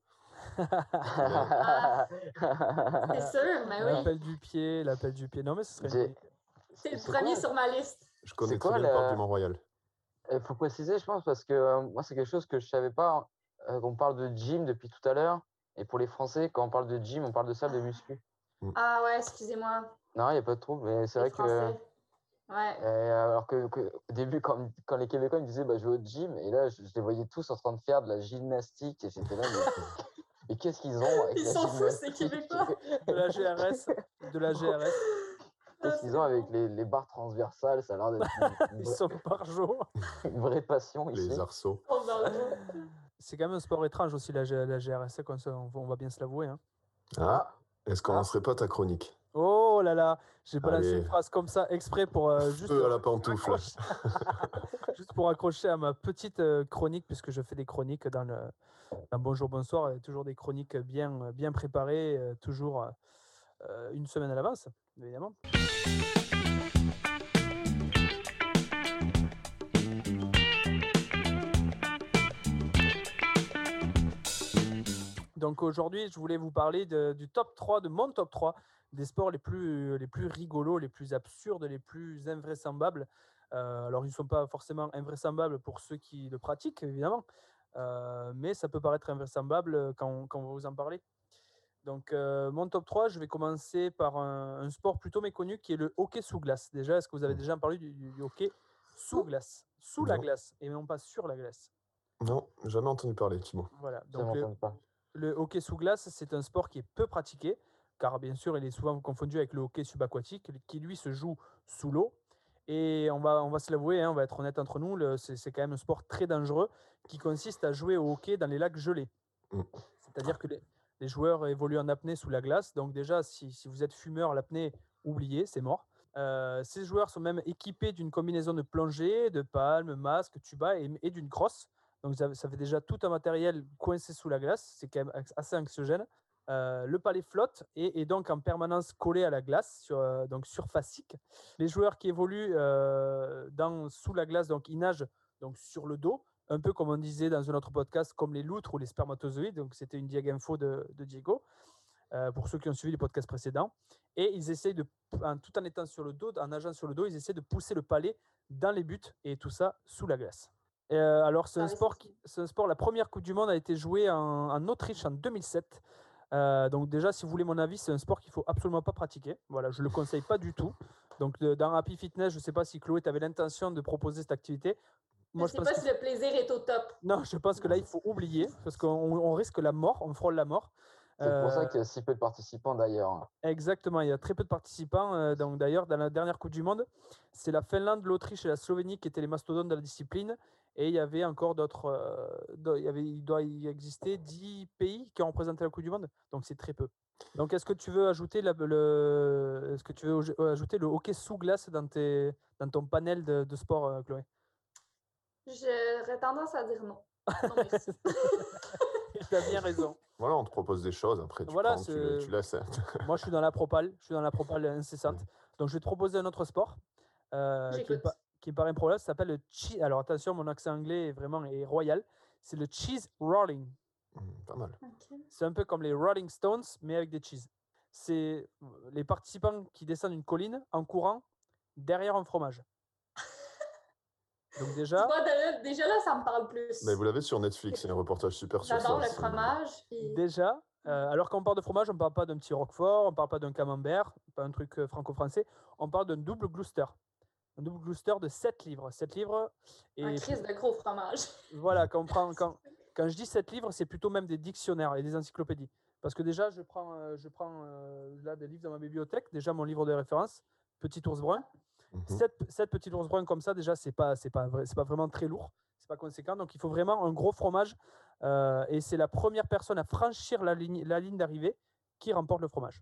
Ah, c'est sûr, mais oui. l'appel du pied. Non, mais ce serait J'ai- une- C'est le c'est premier quoi? sur ma liste. je connais C'est très quoi bien le parc du Mont-Royal. Il faut préciser, je pense, parce que moi, c'est quelque chose que je savais pas. On parle de gym depuis tout à l'heure. Et pour les Français, quand on parle de gym, on parle de salle de muscu. Ah ouais, excusez-moi, Non, il n'y a pas de trouble, mais c'est les vrai que. Français. Ouais. Alors que au début, quand les Québécois me disaient bah, je vais au gym, et là, je les voyais tous en train de faire de la gymnastique. Et j'étais là, mais qu'est-ce qu'ils ont avec Ils la sont fous, ces gymnastique Québécois. de la GRS. De la GRS. Qu'est-ce qu'ils ont avec les barres transversales? Ça a l'air d'être Ils sont par jour. une vraie passion ici. Les arceaux. Oh, ben, C'est quand même un sport étrange aussi, la GRS, on va bien se l'avouer. Hein. Ah, est-ce qu'on Ah. lancerait pas ta chronique? Oh là là, j'ai balancé Allez. une phrase comme ça exprès pour juste, Feu à la pantoufle. juste pour accrocher à ma petite chronique, puisque je fais des chroniques dans Bonjour Bonsoir, toujours des chroniques bien préparées, toujours une semaine à l'avance, évidemment. Donc aujourd'hui, je voulais vous parler du top 3, de mon top 3 des sports les plus rigolos, les plus absurdes, les plus invraisemblables. Alors, ils ne sont pas forcément invraisemblables pour ceux qui le pratiquent, évidemment, mais ça peut paraître invraisemblable quand on va vous en parler. Donc, mon top 3, je vais commencer par un sport plutôt méconnu qui est le hockey sous glace. Déjà, est-ce que vous avez déjà entendu du hockey sous glace? Sous la Non. glace, et non pas sur la glace. Non, jamais entendu parler, Timo. Voilà. Ça Donc, m'entend pas. le hockey sous glace, c'est un sport qui est peu pratiqué, car bien sûr, il est souvent confondu avec le hockey subaquatique, qui lui se joue sous l'eau. Et on va se l'avouer, hein, on va être honnête entre nous, c'est quand même un sport très dangereux qui consiste à jouer au hockey dans les lacs gelés. Mm. C'est-à-dire que les joueurs évoluent en apnée sous la glace. Donc déjà, si vous êtes fumeur, l'apnée, oubliez, c'est mort. Ces joueurs sont même équipés d'une combinaison de plongée, de palmes, masque, tuba et d'une crosse. Donc ça fait déjà tout un matériel coincé sous la glace. C'est quand même assez anxiogène. Le palais flotte et est donc en permanence collé à la glace, donc surfacique. Les joueurs qui évoluent sous la glace, donc ils nagent donc sur le dos, un peu comme on disait dans un autre podcast, comme les loutres ou les spermatozoïdes. Donc c'était une diag info de Diego, pour ceux qui ont suivi les podcasts précédents. Et ils essayent tout en étant sur le dos, en nageant sur le dos, ils essaient de pousser le palais dans les buts et tout ça sous la glace. Alors c'est un sport, la première Coupe du Monde a été jouée en Autriche en 2007. Donc déjà, si vous voulez mon avis, c'est un sport qu'il ne faut absolument pas pratiquer. Voilà, je ne le conseille pas du tout. Donc dans Happy Fitness, je ne sais pas si Chloé, tu avais l'intention de proposer cette activité. Moi, je ne sais pas si le plaisir est au top. Non, je pense que là, il faut oublier, parce qu'on risque la mort, on frôle la mort. C'est pour ça qu'il y a si peu de participants d'ailleurs. Exactement, il y a très peu de participants. Donc d'ailleurs, dans la dernière Coupe du Monde, c'est la Finlande, l'Autriche et la Slovénie qui étaient les mastodontes de la discipline. Et il y avait encore d'autres. Il doit y exister 10 pays qui ont représenté la Coupe du Monde. Donc c'est très peu. Donc est-ce que tu veux ajouter ajouter le hockey sous glace dans ton panel de sport, Chloé? J'aurais tendance à dire non. Non, merci. Tu as bien raison. Voilà, on te propose des choses, après tu Voilà, prends, tu laisses. Moi, je suis dans la propale incessante. Donc, je vais te proposer un autre sport qui me paraît improbable. Ça s'appelle le cheese. Alors, attention, mon accent anglais est royal. C'est le cheese rolling. Pas mal. Okay. C'est un peu comme les Rolling Stones, mais avec des cheese. C'est les participants qui descendent une colline en courant derrière un fromage. Donc déjà là, ça me parle plus. Mais vous l'avez sur Netflix, c'est un reportage super sur ça. J'adore le fromage. Déjà, alors quand on parle de fromage, on ne parle pas d'un petit roquefort, on ne parle pas d'un camembert, pas un truc franco-français, on parle d'un double Gloucester. Un double Gloucester de 7 livres. 7 livres. Et un crise de gros fromage. Voilà, quand je dis 7 livres, c'est plutôt même des dictionnaires et des encyclopédies. Parce que déjà, je prends là des livres dans ma bibliothèque. Déjà, mon livre de référence, Petit ours brun. 7 petits ours bruns comme ça, déjà, c'est pas vraiment très lourd. C'est pas conséquent. Donc, il faut vraiment un gros fromage. Et c'est la première personne à franchir la ligne d'arrivée qui remporte le fromage.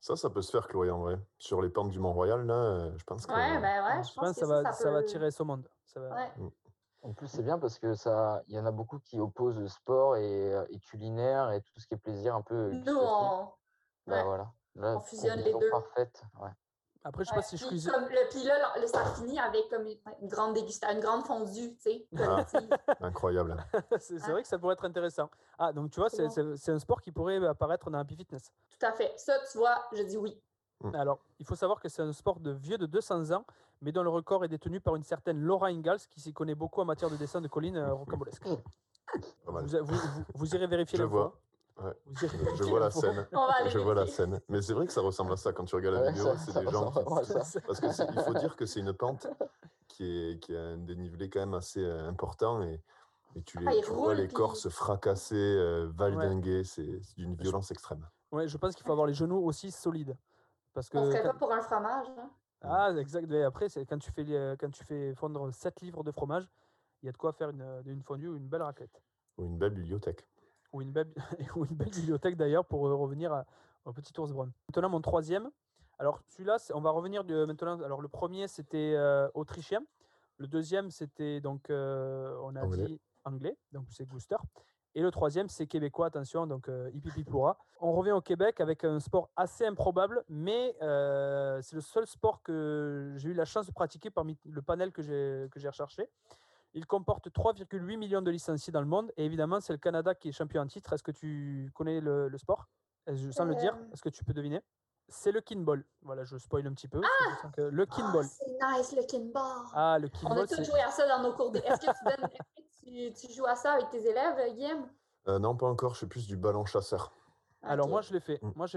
Ça peut se faire, Chloé, en vrai. Sur les pentes du Mont-Royal, là, je pense que... Ouais, Je je pense pense que que ça va peut. tirer ce monde. Ça va... Ouais. En plus, c'est bien parce que il y en a beaucoup qui opposent le sport et culinaire et tout ce qui est plaisir un peu Nous, gustatif. ouais, Voilà. Là, on fusionne les combinaison deux. parfaite. Ouais. Après, je sais Ouais, pas si je puis, cuisine. puis là, ça finit avec comme une grande dégustation, une grande fondue, tu sais, Ah, collective. incroyable. C'est Hein? vrai que ça pourrait être intéressant. Ah, donc tu vois, C'est bon. c'est un sport qui pourrait apparaître dans Happy Fitness. Tout à fait. Ça, tu vois, je dis oui. Alors, il faut savoir que c'est un sport de vieux de 200 ans, mais dont le record est détenu par une certaine Laura Ingalls, qui s'y connaît beaucoup en matière de dessin de collines rocambolesques. Pas mal. Vous irez vérifier Je l'info. vois. Ouais. Vous irez Je vérifier vois la l'info. scène. On va aller Je vois la vérifier. scène. Mais c'est vrai que ça ressemble à ça quand tu regardes la Ouais, vidéo. C'est ça des gens ressemble qui... vraiment à ça. Parce que il faut dire que c'est une pente qui a un dénivelé quand même assez important et il tu vois roule, les corps puis- se fracasser, valdinguer, c'est d'une violence extrême. Ouais, je pense qu'il faut avoir les genoux aussi solides. Parce On que serait pas pour un fromage, hein? Ah, exact. Mais après, c'est quand tu fais fondre 7 livres de fromage, il y a de quoi faire une fondue ou une belle raclette. Ou une belle bibliothèque. Ou une belle, ou une belle bibliothèque d'ailleurs pour revenir au petit ours brun. Maintenant, mon troisième. Alors, celui-là, on va revenir maintenant. Alors, le premier, c'était autrichien. Le deuxième, c'était donc, on a Anglais. dit anglais, donc c'est Gloucester. Et le troisième, c'est québécois, attention, donc Ipipipoura. On revient au Québec avec un sport assez improbable, mais c'est le seul sport que j'ai eu la chance de pratiquer parmi le panel que j'ai recherché. Il comporte 3,8 millions de licenciés dans le monde, et évidemment, c'est le Canada qui est champion en titre. Est-ce que tu connais le sport? Sans le dire, est-ce que tu peux deviner? C'est le kinball. Voilà, je spoil un petit peu. Je sens que le kinball. C'est nice, le kinball. Ah, le On a kinball, tous c'est... joué à ça dans nos cours. Est-ce que tu joues à ça avec tes élèves, Guillaume? Non, pas encore. Je fais plus du ballon chasseur. Alors Ok. moi je l'ai fait. Moi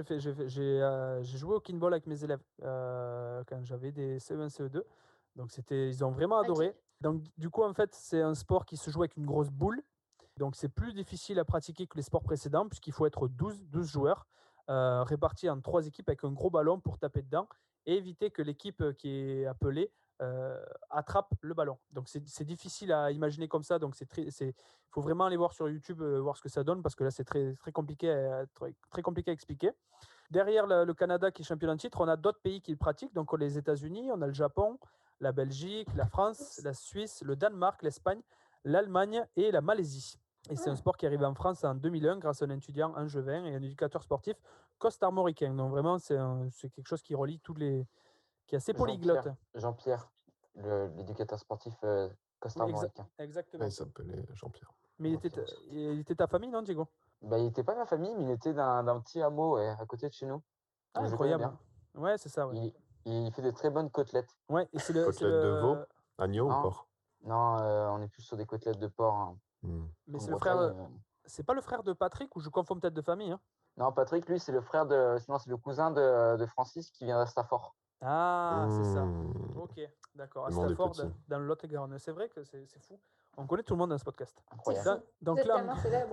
j'ai joué au kinball avec mes élèves quand j'avais des CE1, CE2. Donc ils ont vraiment adoré. Ok. Donc du coup en fait c'est un sport qui se joue avec une grosse boule. Donc c'est plus difficile à pratiquer que les sports précédents puisqu'il faut être 12 joueurs répartis en 3 équipes avec un gros ballon pour taper dedans et éviter que l'équipe qui est appelée attrape le ballon. Donc c'est difficile à imaginer comme ça. Donc il faut vraiment aller voir sur YouTube, voir ce que ça donne parce que là c'est très compliqué, très compliqué à expliquer. Derrière le Canada qui est champion en titre, on a d'autres pays qui le pratiquent. Donc on a les États-Unis, on a le Japon, la Belgique, la France, la Suisse, le Danemark, l'Espagne, l'Allemagne et la Malaisie. Et c'est un sport qui est arrivé en France en 2001 grâce à un étudiant angevin et un éducateur sportif costarmoricain. Donc vraiment c'est quelque chose qui relie qui est assez polyglotte. Jean-Pierre, l'éducateur sportif costarmoricain. Exactement. Ouais, il s'appelait Jean-Pierre. Mais il était ta famille, non, Diego? Bah, il n'était pas de ma famille, mais il était d'un petit hameau à côté de chez nous. Ah, Donc, je le connais incroyable. bien. Ouais, c'est ça. Ouais. Il fait des très bonnes côtelettes. Ouais, et c'est Côtelette de veau, agneau ou Non, porc? non, on est plus sur des côtelettes de porc. Hein. Mais En c'est le Bretagne, frère. C'est pas le frère de Patrick ou je confonds peut-être de famille. Hein. Non, Patrick, lui, c'est le frère de. Sinon, c'est le cousin de Francis qui vient d'Astaffort. Ah, c'est ça. Ok, d'accord. À Le monde est Stafford, petit. dans le Lot-et-Garonne. C'est vrai que c'est fou. On connaît tout le monde dans ce podcast. C'est Incroyable. fou. Donc Vous êtes là, tellement célèbre.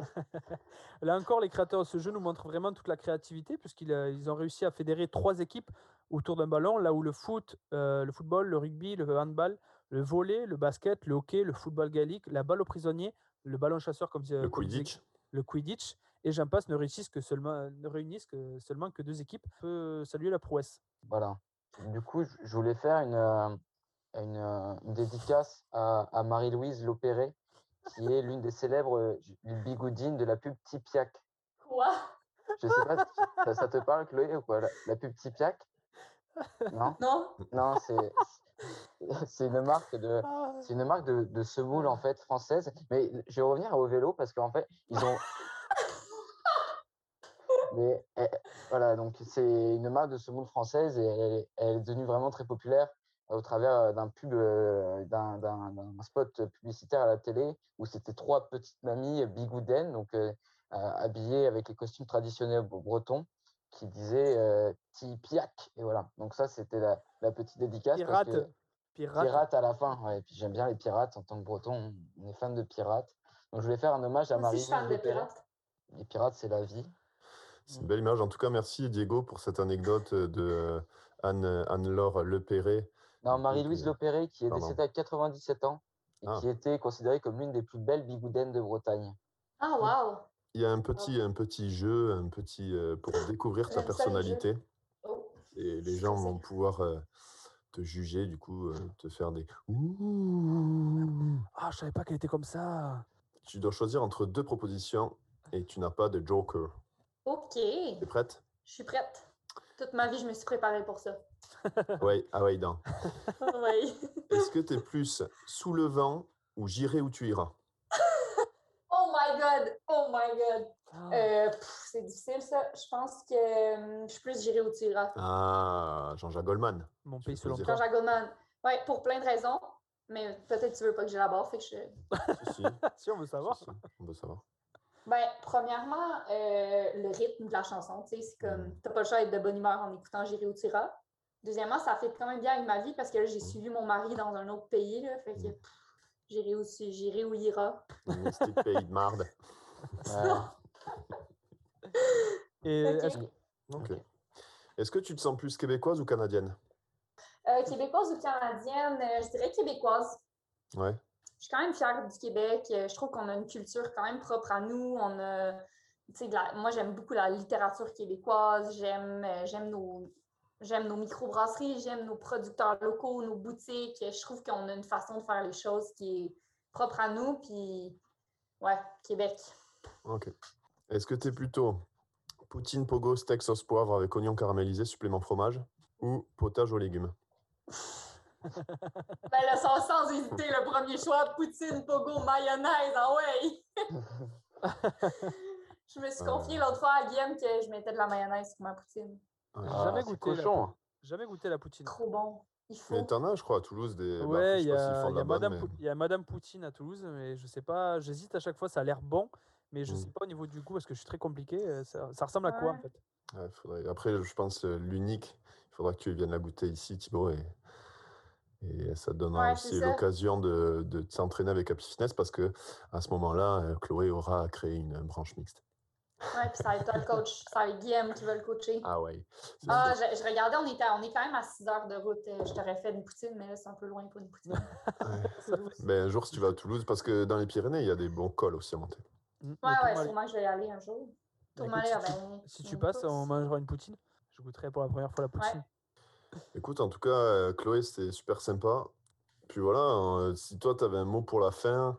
là encore, les créateurs de ce jeu nous montrent vraiment toute la créativité puisqu'ils ont réussi à fédérer 3 équipes autour d'un ballon, là où le football, le rugby, le handball, le volley, le basket, le hockey, le football gaélique, la balle aux prisonniers, le ballon chasseur, comme Le comme disait- Quidditch. le Quidditch, et j'en passe, ne réunissent que seulement que 2 équipes. On peut saluer la prouesse. Voilà. Du coup, je voulais faire une dédicace à Marie-Louise Lopéré, qui est l'une des célèbres bigoudines de la pub Tipiac. Quoi? Je sais pas si ça te parle, Chloé, ou quoi, la pub Tipiac? Non? Non? Non, c'est une marque de semoule en fait française. Mais je vais revenir au vélo parce qu'en fait, ils ont. Mais voilà, donc c'est une marque de semoule française et elle est devenue vraiment très populaire au travers d'un spot publicitaire à la télé où c'était 3 petites mamies bigoudaines, donc habillées avec les costumes traditionnels bretons, qui disaient Tipiac. Et voilà, donc ça c'était la petite dédicace parce que pirate à la fin. Ouais, et puis j'aime bien les pirates en tant que breton, on est fan de pirates. Donc je voulais faire un hommage à Moi aussi, je Marie-Louise suis fan de Lopéré. pirates. Les pirates, c'est la vie. C'est une belle image. En tout cas, merci Diego pour cette anecdote de Anne-Laure Lepéré. Non, Marie-Louise Lopéré, qui est Pardon. décédée à 97 ans et qui était considérée comme l'une des plus belles bigoudaines de Bretagne. Ah, wow! Il y a un petit jeu, pour découvrir ta J'aime ça, les jeux. personnalité. Et les Je gens stressais. vont pouvoir te juger, du coup, te faire des ouh. Ah, je savais pas qu'elle était comme ça. Tu dois choisir entre 2 propositions et tu n'as pas de joker. OK. T'es prête? Je suis prête. Toute ma vie, je me suis préparée pour ça. Ouais, ah ouais, dan. Oui. Est-ce que t'es plus sous le vent ou j'irai où tu iras? Oh my God! Oh my God! Ah. C'est difficile, ça. Je pense que je suis plus j'irai où tu iras. Ah, Jean-Jacques Goldman. Mon Tu pays veux selon choisir? toi. Jean-Jacques Goldman. Ouais, pour plein de raisons. Mais peut-être tu veux pas que j'élabore, fait que je... Si, si. Si on veut savoir. Si, si, on veut savoir. Ben, premièrement, le rythme de la chanson, tu sais, c'est comme, Mm. t'as pas le choix d'être de bonne humeur en écoutant J'irai où tu iras. Deuxièmement, ça fait quand même bien avec ma vie parce que là, j'ai suivi mon mari dans un autre pays, là, fait que j'irai où il ira. Mystique pays de marde. Et Ok. est-ce Ok. Est-ce que tu te sens plus québécoise ou canadienne? Québécoise ou canadienne, je dirais québécoise. Ouais. Je suis quand même fière du Québec. Je trouve qu'on a une culture quand même propre à nous. On a, tu sais, moi, j'aime beaucoup la littérature québécoise. J'aime nos microbrasseries, j'aime nos producteurs locaux, nos boutiques. Je trouve qu'on a une façon de faire les choses qui est propre à nous. Puis, ouais, Québec. Ok. Est-ce que t'es plutôt poutine pogo steak sauce poivre avec oignon caramélisé supplément fromage ou potage aux légumes? Ben là, sans hésiter, le premier choix, poutine, pogo, mayonnaise, ah ouais! Je me suis confiée l'autre fois à Guillaume que je mettais de la mayonnaise sur ma poutine. Ouais. jamais c'est goûté cochon. jamais goûté la poutine. Trop bon. Il Mais faut. t'en as, je crois, à Toulouse des. Bah, après, Ouais, je il sais y pas s'ils font a, de y a la bonne, Madame mais. y a Madame Poutine à Toulouse, mais je sais pas, j'hésite à chaque fois, ça a l'air bon, mais je sais Mm. pas au niveau du goût parce que je suis très compliqué. Ça ressemble à quoi en Ouais. fait? Ouais, après, je pense l'unique, il faudra que tu viennes la goûter ici, Thibaut, et ça te donnera Ouais, c'est aussi ça. l'occasion de s'entraîner avec Happy Fitness parce que à ce moment-là, Chloé aura créé une branche mixte. Ouais, puis ça va être toi le coach. Ça va être Guillaume qui va le coacher. Ah ouais. C'est Ah, sûr. je regardais, on est quand même à 6 heures de route. Je t'aurais fait une poutine, mais là, c'est un peu loin pour une poutine. Ouais. Ben, un jour, si tu vas à Toulouse, parce que dans les Pyrénées, il y a des bons cols aussi à monter. Le Ouais, Tourmalet. sûrement que je vais y aller un jour. Bah, Tourmalet, écoute, si tu passes, on mangera une poutine. Je goûterai pour la première fois la poutine. Écoute, en tout cas, Chloé, c'était super sympa. Puis voilà, si toi, tu avais un mot pour la fin,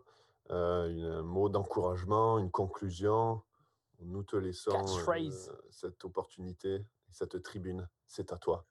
un mot d'encouragement, une conclusion, nous te laissons Catchphrase. cette opportunité, cette tribune. C'est à toi.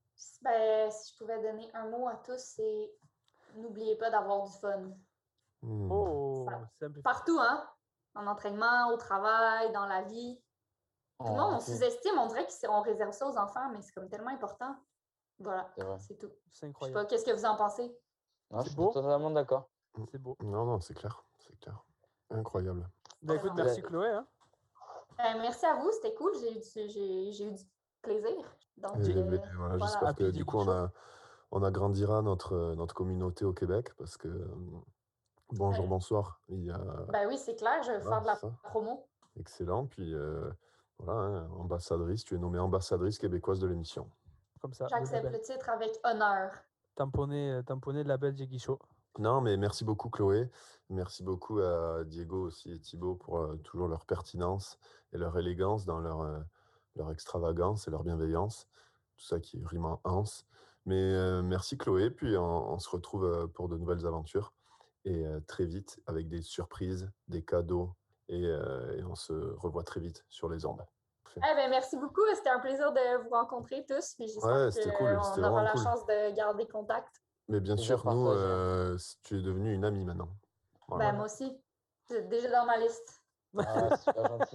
Ben, si je pouvais donner un mot à tous, c'est n'oubliez pas d'avoir du fun. Hmm. Oh, Ça- simple. Partout, hein? En entraînement, au travail, dans la vie. Tout le monde, on sous-estime, on dirait qu'on réserve ça aux enfants, mais c'est comme tellement important. Voilà, C'est vrai. c'est tout. C'est Je sais incroyable. pas, qu'est-ce que vous en pensez? Non, je C'est suis beau. totalement d'accord. C'est beau. Non, c'est clair. C'est clair. Incroyable. Bah, écoute, Ouais. merci Chloé. Hein. Merci à vous, c'était cool. J'ai eu du plaisir. Donc, Mais voilà, voilà. j'espère que Happy du Jiggy coup, Show. on agrandira notre communauté au Québec parce que bonjour, Ouais. bonsoir. Il y a... Ben oui, c'est clair, je vais Voilà, faire de la c'est ça. promo. Excellent. Puis voilà, hein, ambassadrice, tu es nommée ambassadrice québécoise de l'émission. Comme ça. J'accepte le titre avec honneur. Tamponné de la belle Jiggy Show. Non, mais merci beaucoup Chloé. Merci beaucoup à Diego aussi et Thibaut pour toujours leur pertinence et leur élégance dans leur extravagance et leur bienveillance. Tout ça qui rime en anse. Mais merci Chloé, puis on se retrouve pour de nouvelles aventures. Et très vite avec des surprises, des cadeaux. Et on se revoit très vite sur les ondes. Eh ben, merci beaucoup. C'était un plaisir de vous rencontrer tous. Puis j'espère Ouais, c'était cool. qu'on C'était aura vraiment la cool. chance de garder contact. Mais bien Plaisir sûr, nous, partagé. tu es devenue une amie maintenant. Voilà. Ben, moi aussi. Vous êtes déjà dans ma liste. Ah, c'est super gentil.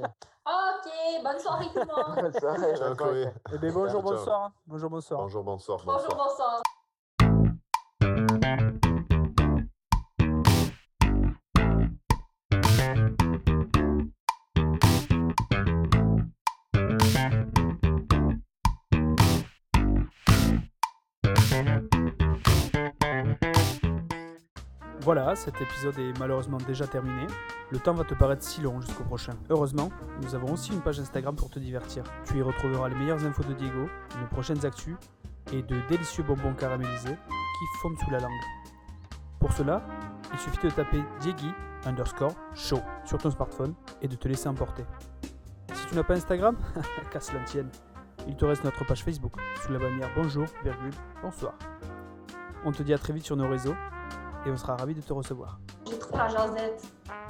OK, bonne soirée tout le monde. Bonne soirée, Ciao bonne Chloé. soirée. Eh bien, bonjour, Ciao. bonsoir. Hein. Bonjour, bonsoir. Bonjour, bonsoir. Bonjour, bonsoir. Voilà, cet épisode est malheureusement déjà terminé. Le temps va te paraître si long jusqu'au prochain. Heureusement, nous avons aussi une page Instagram pour te divertir. Tu y retrouveras les meilleures infos de Diego, nos prochaines actus et de délicieux bonbons caramélisés qui fondent sous la langue. Pour cela, il suffit de taper Diegui_show sur ton smartphone et de te laisser emporter. Si tu n'as pas Instagram, casse la tienne. il te reste notre page Facebook sous la bannière bonjour, bonsoir. On te dit à très vite sur nos réseaux et on sera ravis de te recevoir. J'ai trouvé la jasette.